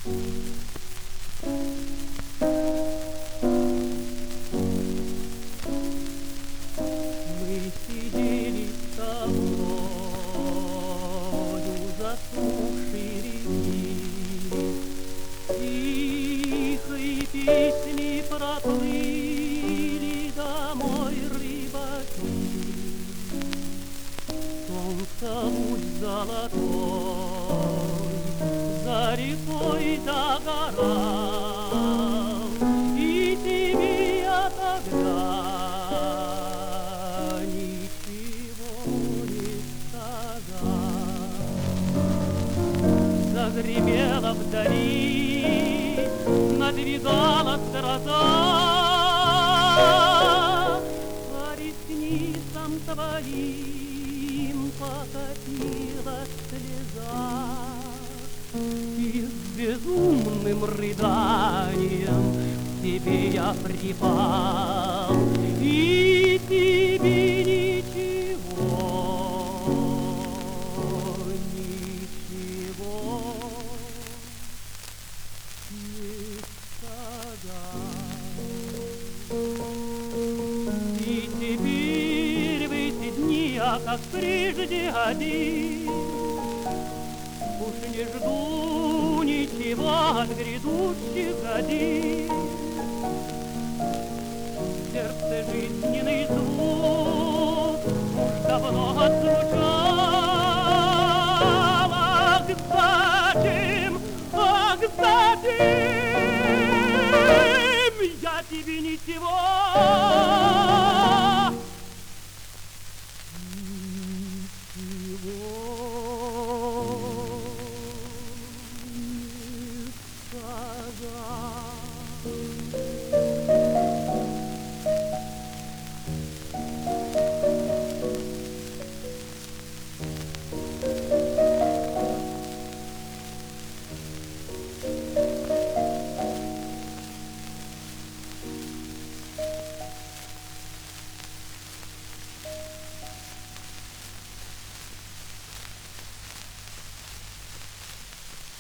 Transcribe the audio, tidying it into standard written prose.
Мы сидели с тобою засохшей реки, тихой песни проплыли домой рыбаки. Солнце луч золотой за рекой догорал, и тебе отограл. Загремела вдали, надвигалась гроза, по ресницам твоим покатилась слеза, и с безумным рыданием к тебе я припал, и тебе ничего не сказал. И теперь в эти дни я, как прежде, один, уж не жду ничего от грядущих годин. В сердце жизненный звук уж давно отзвучал. Ах, зачем, ах, зачем я тебе ничего не сказал.